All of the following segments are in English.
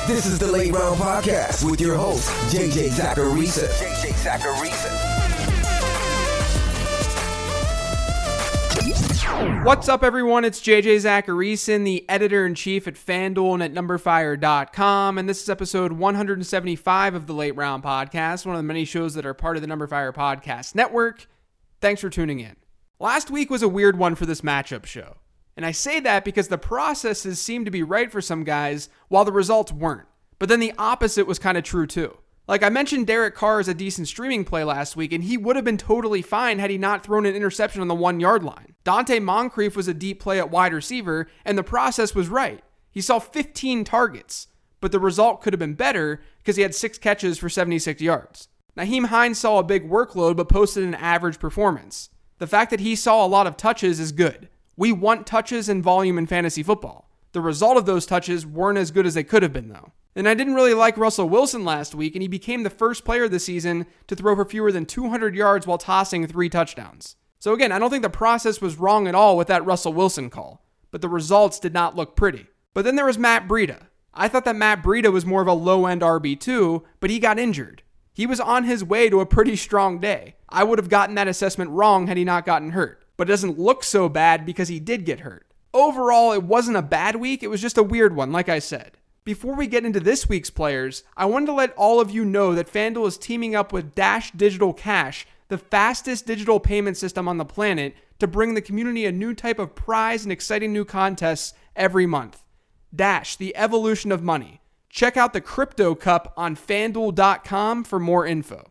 This is the Late Round Podcast with your host, JJ Zachariason. What's up, everyone? It's JJ Zachariason, the editor-in-chief at FanDuel and at NumberFire.com, and this is episode 175 of the Late Round Podcast, one of the many shows that are part of the NumberFire Podcast Network. Thanks for tuning in. Last week was a weird one for this matchup show, and I say that because the processes seemed to be right for some guys while the results weren't, but then the opposite was kind of true too. Like I mentioned, Derek Carr is a decent streaming play last week, and he would have been totally fine had he not thrown an interception on the 1 yard line. Dante Moncrief was a deep play at wide receiver, and the process was right. He saw 15 targets, but the result could have been better because he had 6 catches for 76 yards. Nyheim Hines saw a big workload, but posted an average performance. The fact that he saw a lot of touches is good. We want touches and volume in fantasy football. The result of those touches weren't as good as they could have been, though. And I didn't really like Russell Wilson last week, and he became the first player this season to throw for fewer than 200 yards while tossing 3 touchdowns. So again, I don't think the process was wrong at all with that Russell Wilson call, but the results did not look pretty. But then there was Matt Breida. I thought that Matt Breida was more of a low-end RB2, but he got injured. He was on his way to a pretty strong day. I would have gotten that assessment wrong had he not gotten hurt, but it doesn't look so bad because he did get hurt. Overall, it wasn't a bad week, it was just a weird one, like I said. Before we get into this week's players, I wanted to let all of you know that FanDuel is teaming up with Dash Digital Cash, the fastest digital payment system on the planet, to bring the community a new type of prize and exciting new contests every month. Dash, the evolution of money. Check out the Crypto Cup on FanDuel.com for more info.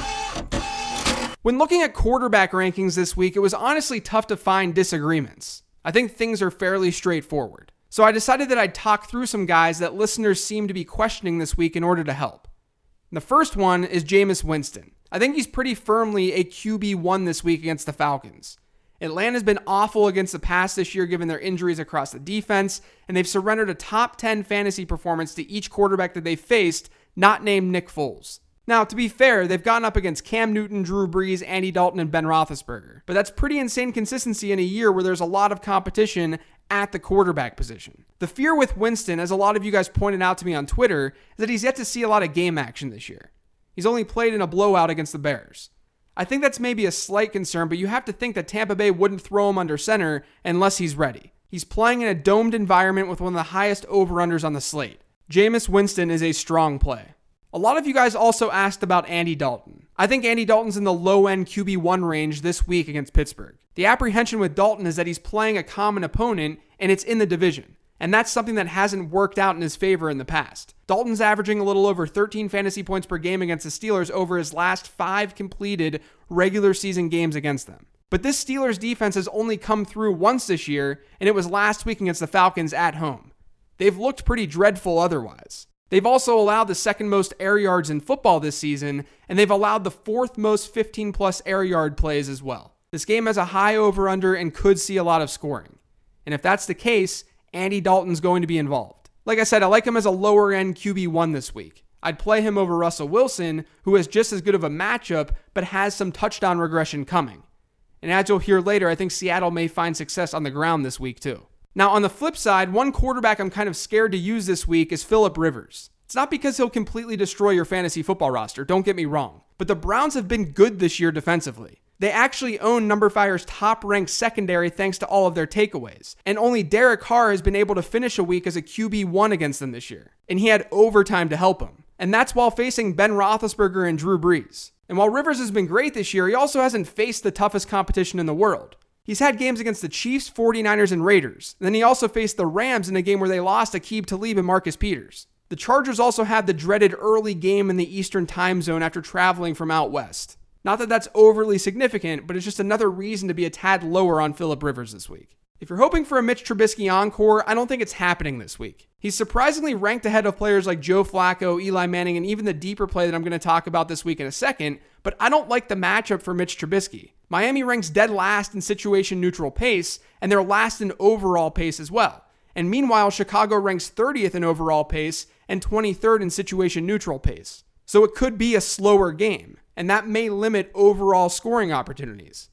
When looking at quarterback rankings this week, it was honestly tough to find disagreements. I think things are fairly straightforward. So I decided that I'd talk through some guys that listeners seem to be questioning this week in order to help. The first one is Jameis Winston. I think he's pretty firmly a QB1 this week against the Falcons. Atlanta's been awful against the pass this year given their injuries across the defense, and they've surrendered a top 10 fantasy performance to each quarterback that they faced, not named Nick Foles. Now, to be fair, they've gone up against Cam Newton, Drew Brees, Andy Dalton, and Ben Roethlisberger. But that's pretty insane consistency in a year where there's a lot of competition at the quarterback position. The fear with Winston, as a lot of you guys pointed out to me on Twitter, is that he's yet to see a lot of game action this year. He's only played in a blowout against the Bears. I think that's maybe a slight concern, but you have to think that Tampa Bay wouldn't throw him under center unless he's ready. He's playing in a domed environment with one of the highest over-unders on the slate. Jameis Winston is a strong play. A lot of you guys also asked about Andy Dalton. I think Andy Dalton's in the low-end QB1 range this week against Pittsburgh. The apprehension with Dalton is that he's playing a common opponent and it's in the division. And that's something that hasn't worked out in his favor in the past. Dalton's averaging a little over 13 fantasy points per game against the Steelers over his last 5 completed regular season games against them. But this Steelers defense has only come through once this year, and it was last week against the Falcons at home. They've looked pretty dreadful otherwise. They've also allowed the second most air yards in football this season, and they've allowed the 4th most 15-plus air yard plays as well. This game has a high over-under and could see a lot of scoring. And if that's the case, Andy Dalton's going to be involved. Like I said, I like him as a lower-end QB1 this week. I'd play him over Russell Wilson, who has just as good of a matchup, but has some touchdown regression coming. And as you'll hear later, I think Seattle may find success on the ground this week too. Now, on the flip side, one quarterback I'm kind of scared to use this week is Phillip Rivers. It's not because he'll completely destroy your fantasy football roster, don't get me wrong, but the Browns have been good this year defensively. They actually own NumberFire's top-ranked secondary thanks to all of their takeaways, and only Derek Carr has been able to finish a week as a QB1 against them this year, and he had overtime to help him. And that's while facing Ben Roethlisberger and Drew Brees. And while Rivers has been great this year, he also hasn't faced the toughest competition in the world. He's had games against the Chiefs, 49ers, and Raiders. And then he also faced the Rams in a game where they lost Aqib Talib and Marcus Peters. The Chargers also had the dreaded early game in the Eastern time zone after traveling from out west. Not that that's overly significant, but it's just another reason to be a tad lower on Phillip Rivers this week. If you're hoping for a Mitch Trubisky encore, I don't think it's happening this week. He's surprisingly ranked ahead of players like Joe Flacco, Eli Manning, and even the deeper play that I'm going to talk about this week in a second, but I don't like the matchup for Mitch Trubisky. Miami ranks dead last in situation neutral pace, and they're last in overall pace as well. And meanwhile, Chicago ranks 30th in overall pace and 23rd in situation neutral pace. So it could be a slower game, and that may limit overall scoring opportunities.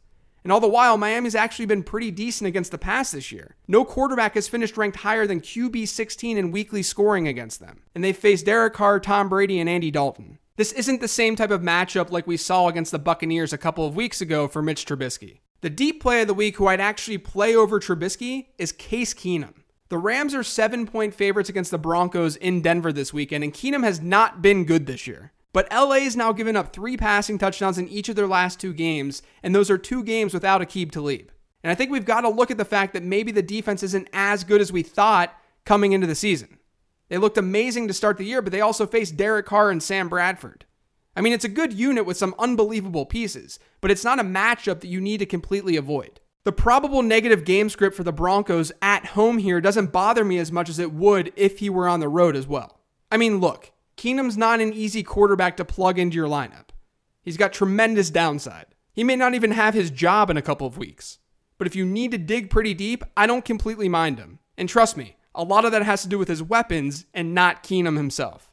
And all the while, Miami's actually been pretty decent against the pass this year. No quarterback has finished ranked higher than QB 16 in weekly scoring against them. And they've faced Derek Carr, Tom Brady, and Andy Dalton. This isn't the same type of matchup like we saw against the Buccaneers a couple of weeks ago for Mitch Trubisky. The deep play of the week who I'd actually play over Trubisky is Case Keenum. The Rams are 7-point favorites against the Broncos in Denver this weekend, and Keenum has not been good this year. But LA's now given up 3 passing touchdowns in each of their last 2 games, and those are 2 games without Aqib Talib. And I think we've got to look at the fact that maybe the defense isn't as good as we thought coming into the season. They looked amazing to start the year, but they also faced Derek Carr and Sam Bradford. I mean, it's a good unit with some unbelievable pieces, but it's not a matchup that you need to completely avoid. The probable negative game script for the Broncos at home here doesn't bother me as much as it would if he were on the road as well. I mean, look, Keenum's not an easy quarterback to plug into your lineup. He's got tremendous downside. He may not even have his job in a couple of weeks. But if you need to dig pretty deep, I don't completely mind him. And trust me, a lot of that has to do with his weapons and not Keenum himself.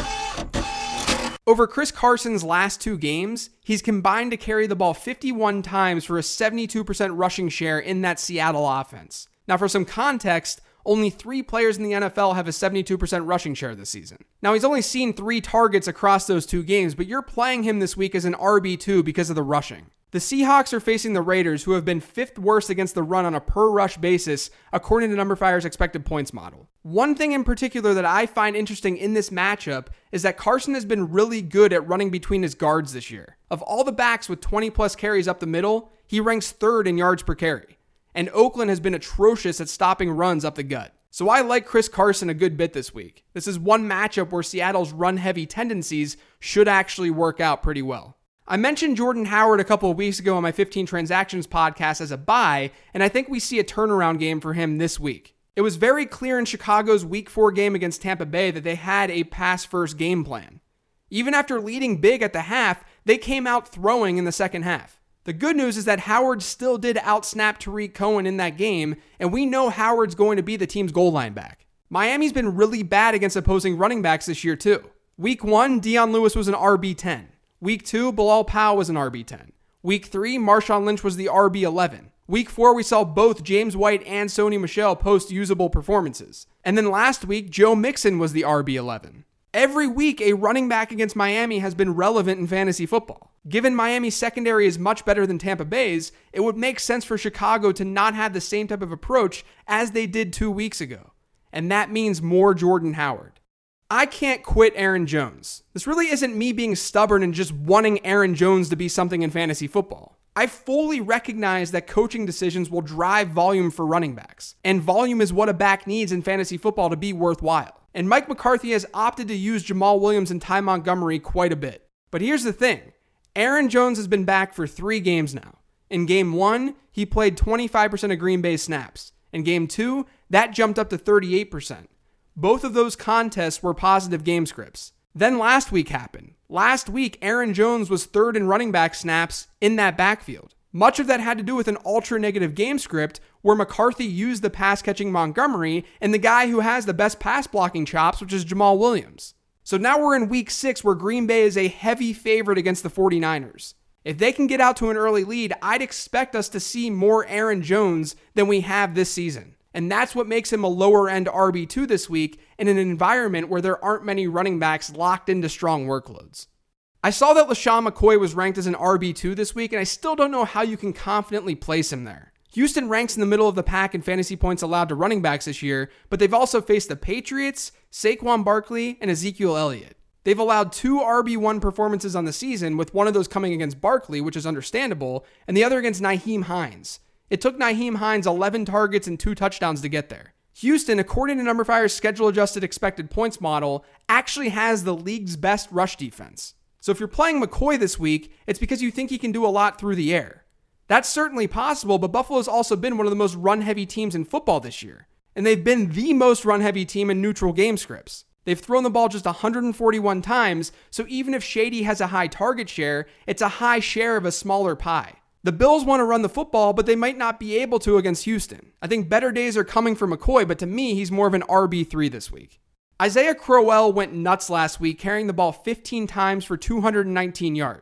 Over Chris Carson's last 2 games, he's combined to carry the ball 51 times for a 72% rushing share in that Seattle offense. Now, for some context, only 3 players in the NFL have a 72% rushing share this season. Now, he's only seen 3 targets across those 2 games, but you're playing him this week as an RB2 because of the rushing. The Seahawks are facing the Raiders, who have been 5th worst against the run on a per-rush basis, according to numberFire's expected points model. One thing in particular that I find interesting in this matchup is that Carson has been really good at running between his guards this year. Of all the backs with 20-plus carries up the middle, he ranks 3rd in yards per carry. And Oakland has been atrocious at stopping runs up the gut. So I like Chris Carson a good bit this week. This is one matchup where Seattle's run-heavy tendencies should actually work out pretty well. I mentioned Jordan Howard a couple of weeks ago on my 15 Transactions podcast as a buy, and I think we see a turnaround game for him this week. It was very clear in Chicago's Week 4 game against Tampa Bay that they had a pass-first game plan. Even after leading big at the half, they came out throwing in the second half. The good news is that Howard still did outsnap Tariq Cohen in that game, and we know Howard's going to be the team's goal line back. Miami's been really bad against opposing running backs this year too. Week 1, Dion Lewis was an RB10. Week 2, Bilal Powell was an RB10. Week 3, Marshawn Lynch was the RB11. Week 4, we saw both James White and Sony Michel post usable performances. And then last week, Joe Mixon was the RB11. Every week, a running back against Miami has been relevant in fantasy football. Given Miami's secondary is much better than Tampa Bay's, it would make sense for Chicago to not have the same type of approach as they did 2 weeks ago. And that means more Jordan Howard. I can't quit Aaron Jones. This really isn't me being stubborn and just wanting Aaron Jones to be something in fantasy football. I fully recognize that coaching decisions will drive volume for running backs, and volume is what a back needs in fantasy football to be worthwhile. And Mike McCarthy has opted to use Jamal Williams and Ty Montgomery quite a bit. But here's the thing. Aaron Jones has been back for 3 games now. In Game 1, he played 25% of Green Bay snaps. In Game 2, that jumped up to 38%. Both of those contests were positive game scripts. Then last week happened. Last week, Aaron Jones was 3rd in running back snaps in that backfield. Much of that had to do with an ultra-negative game script where McCarthy used the pass-catching Montgomery and the guy who has the best pass-blocking chops, which is Jamal Williams. So now we're in Week 6 where Green Bay is a heavy favorite against the 49ers. If they can get out to an early lead, I'd expect us to see more Aaron Jones than we have this season. And that's what makes him a lower-end RB2 this week in an environment where there aren't many running backs locked into strong workloads. I saw that LaShawn McCoy was ranked as an RB2 this week, and I still don't know how you can confidently place him there. Houston ranks in the middle of the pack in fantasy points allowed to running backs this year, but they've also faced the Patriots, Saquon Barkley, and Ezekiel Elliott. They've allowed 2 RB1 performances on the season, with one of those coming against Barkley, which is understandable, and the other against Nyheim Hines. It took Nyheim Hines 11 targets and 2 touchdowns to get there. Houston, according to numberFire's schedule-adjusted expected points model, actually has the league's best rush defense. So if you're playing McCoy this week, it's because you think he can do a lot through the air. That's certainly possible, but Buffalo's also been one of the most run-heavy teams in football this year. And they've been the most run-heavy team in neutral game scripts. They've thrown the ball just 141 times, so even if Shady has a high target share, it's a high share of a smaller pie. The Bills want to run the football, but they might not be able to against Houston. I think better days are coming for McCoy, but to me, he's more of an RB3 this week. Isaiah Crowell went nuts last week, carrying the ball 15 times for 219 yards.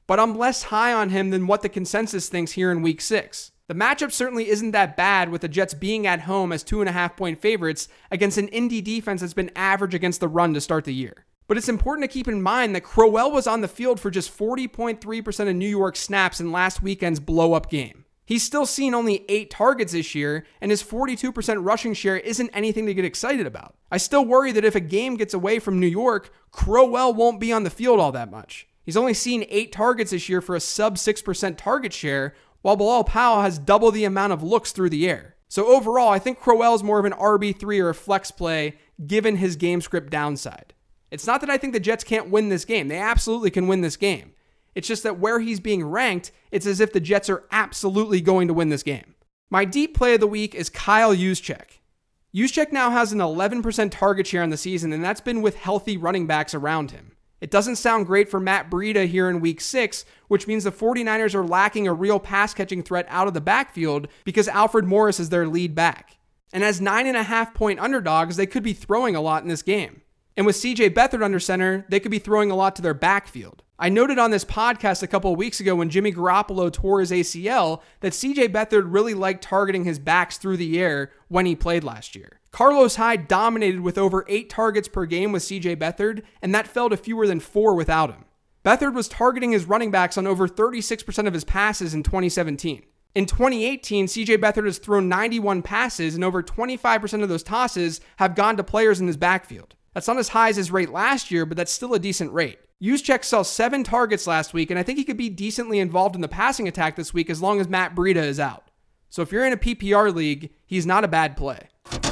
but I'm less high on him than what the consensus thinks here in week 6. The matchup certainly isn't that bad, with the Jets being at home as 2.5-point favorites against an Indy defense that's been average against the run to start the year. But it's important to keep in mind that Crowell was on the field for just 40.3% of New York snaps in last weekend's blow-up game. He's still seen only 8 targets this year, and his 42% rushing share isn't anything to get excited about. I still worry that if a game gets away from New York, Crowell won't be on the field all that much. He's only seen 8 targets this year for a sub 6% target share, while Bilal Powell has double the amount of looks through the air. So overall, I think Crowell is more of an RB3 or a flex play given his game script downside. It's not that I think the Jets can't win this game. They absolutely can win this game. It's just that where he's being ranked, it's as if the Jets are absolutely going to win this game. My deep play of the week is Kyle Juszczyk. Juszczyk now has an 11% target share in the season, and that's been with healthy running backs around him. It doesn't sound great for Matt Breida here in week 6, which means the 49ers are lacking a real pass-catching threat out of the backfield because Alfred Morris is their lead back. And as 9.5-point underdogs, they could be throwing a lot in this game. And with CJ Beathard under center, they could be throwing a lot to their backfield. I noted on this podcast a couple of weeks ago when Jimmy Garoppolo tore his ACL that CJ Beathard really liked targeting his backs through the air when he played last year. Carlos Hyde dominated with over 8 targets per game with CJ Beathard, and that fell to fewer than 4 without him. Beathard was targeting his running backs on over 36% of his passes in 2017. In 2018, CJ Beathard has thrown 91 passes, and over 25% of those tosses have gone to players in his backfield. That's not as high as his rate last year, but that's still a decent rate. Juszczyk saw 7 targets last week, and I think he could be decently involved in the passing attack this week as long as Matt Breida is out. So if you're in a PPR league, he's not a bad play.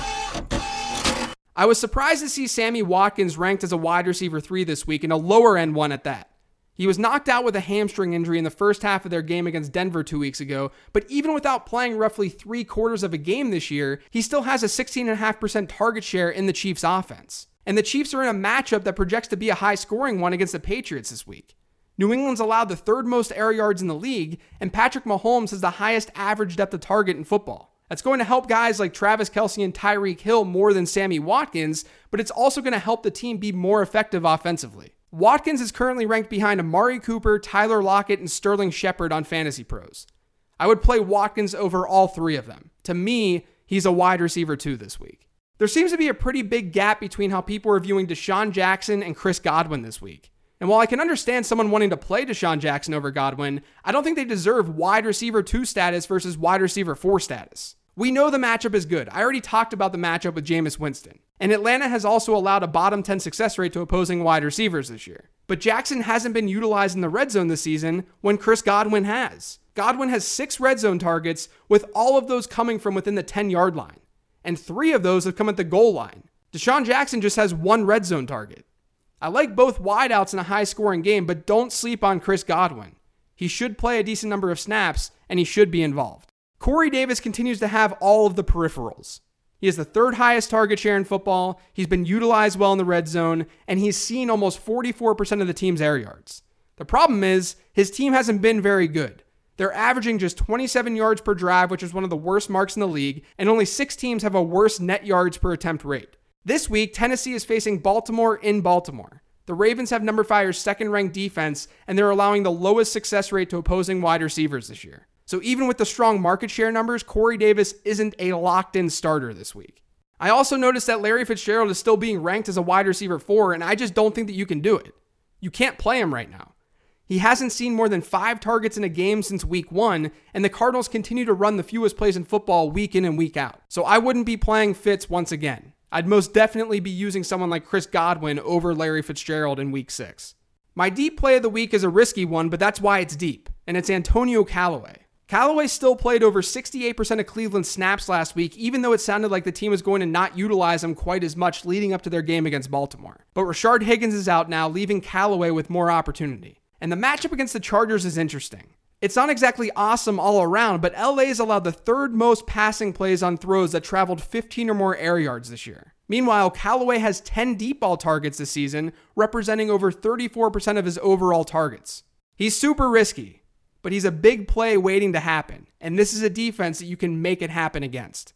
I was surprised to see Sammy Watkins ranked as a wide receiver 3 this week, and a lower end one at that. He was knocked out with a hamstring injury in the first half of their game against Denver 2 weeks ago, but even without playing roughly 3/4 of a game this year, he still has a 16.5% target share in the Chiefs' offense. And the Chiefs are in a matchup that projects to be a high-scoring one against the Patriots this week. New England's allowed the 3rd most air yards in the league, and Patrick Mahomes has the highest average depth of target in football. That's going to help guys like Travis Kelce and Tyreek Hill more than Sammy Watkins, but it's also going to help the team be more effective offensively. Watkins is currently ranked behind Amari Cooper, Tyler Lockett, and Sterling Shepard on Fantasy Pros. I would play Watkins over all 3 of them. To me, he's a wide receiver 2 this week. There seems to be a pretty big gap between how people are viewing Deshaun Jackson and Chris Godwin this week. And while I can understand someone wanting to play Deshaun Jackson over Godwin, I don't think they deserve wide receiver 2 status versus wide receiver 4 status. We know the matchup is good. I already talked about the matchup with Jameis Winston. And Atlanta has also allowed a bottom 10 success rate to opposing wide receivers this year. But Jackson hasn't been utilized in the red zone this season when Chris Godwin has. Godwin has 6 red zone targets, with all of those coming from within the 10-yard line. And 3 of those have come at the goal line. Deshaun Jackson just has 1 red zone target. I like both wideouts in a high-scoring game, but don't sleep on Chris Godwin. He should play a decent number of snaps, and he should be involved. Corey Davis continues to have all of the peripherals. He has the 3rd highest target share in football, he's been utilized well in the red zone, and he's seen almost 44% of the team's air yards. The problem is, his team hasn't been very good. They're averaging just 27 yards per drive, which is one of the worst marks in the league, and only 6 teams have a worse net yards per attempt rate. This week, Tennessee is facing Baltimore in Baltimore. The Ravens have number 5's 2nd-ranked defense, and they're allowing the lowest success rate to opposing wide receivers this year. So even with the strong market share numbers, Corey Davis isn't a locked-in starter this week. I also noticed that Larry Fitzgerald is still being ranked as a wide receiver 4, and I just don't think that you can do it. You can't play him right now. He hasn't seen more than 5 targets in a game since week 1, and the Cardinals continue to run the fewest plays in football week in and week out. So I wouldn't be playing Fitz once again. I'd most definitely be using someone like Chris Godwin over Larry Fitzgerald in week 6. My deep play of the week is a risky one, but that's why it's deep, and it's Antonio Callaway. Callaway still played over 68% of Cleveland's snaps last week, even though it sounded like the team was going to not utilize him quite as much leading up to their game against Baltimore. But Rashard Higgins is out now, leaving Callaway with more opportunity. And the matchup against the Chargers is interesting. It's not exactly awesome all around, but LA's allowed the 3rd most passing plays on throws that traveled 15 or more air yards this year. Meanwhile, Callaway has 10 deep ball targets this season, representing over 34% of his overall targets. He's super risky, but he's a big play waiting to happen, and this is a defense that you can make it happen against.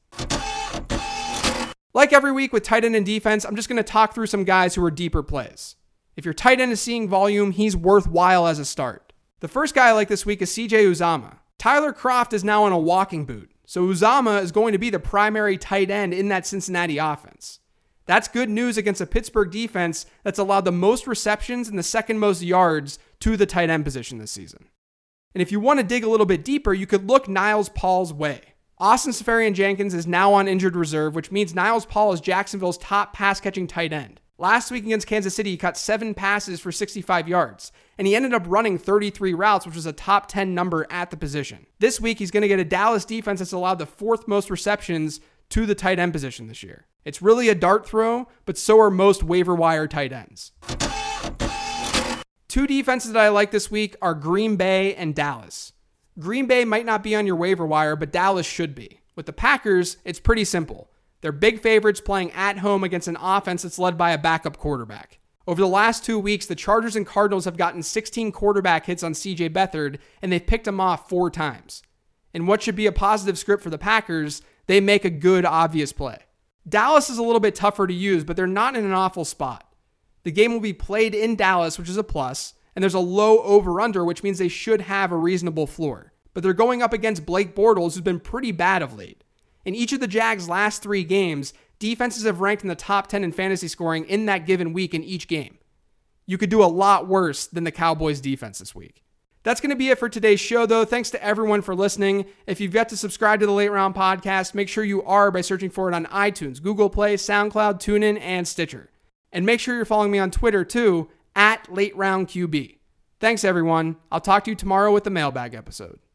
Like every week with tight end and defense, I'm just going to talk through some guys who are deeper plays. If your tight end is seeing volume, he's worthwhile as a start. The first guy I like this week is CJ Uzomah. Tyler Kroft is now on a walking boot, so Uzomah is going to be the primary tight end in that Cincinnati offense. That's good news against a Pittsburgh defense that's allowed the most receptions and the second most yards to the tight end position this season. And if you want to dig a little bit deeper, you could look Niles Paul's way. Austin Seferian-Jenkins is now on injured reserve, which means Niles Paul is Jacksonville's top pass-catching tight end. Last week against Kansas City, he caught 7 passes for 65 yards, and he ended up running 33 routes, which was a top 10 number at the position. This week, he's going to get a Dallas defense that's allowed the 4th most receptions to the tight end position this year. It's really a dart throw, but so are most waiver wire tight ends. 2 defenses that I like this week are Green Bay and Dallas. Green Bay might not be on your waiver wire, but Dallas should be. With the Packers, it's pretty simple. They're big favorites playing at home against an offense that's led by a backup quarterback. Over the last 2 weeks, the Chargers and Cardinals have gotten 16 quarterback hits on CJ Beathard, and they've picked him off 4 times. In what should be a positive script for the Packers, they make a good, obvious play. Dallas is a little bit tougher to use, but they're not in an awful spot. The game will be played in Dallas, which is a plus, and there's a low over-under, which means they should have a reasonable floor. But they're going up against Blake Bortles, who's been pretty bad of late. In each of the Jags' last 3 games, defenses have ranked in the top 10 in fantasy scoring in that given week in each game. You could do a lot worse than the Cowboys' defense this week. That's going to be it for today's show, though. Thanks to everyone for listening. If you've yet to subscribe to the Late Round Podcast, make sure you are by searching for it on iTunes, Google Play, SoundCloud, TuneIn, and Stitcher. And make sure you're following me on Twitter, too, @LateRoundQB. Thanks, everyone. I'll talk to you tomorrow with the mailbag episode.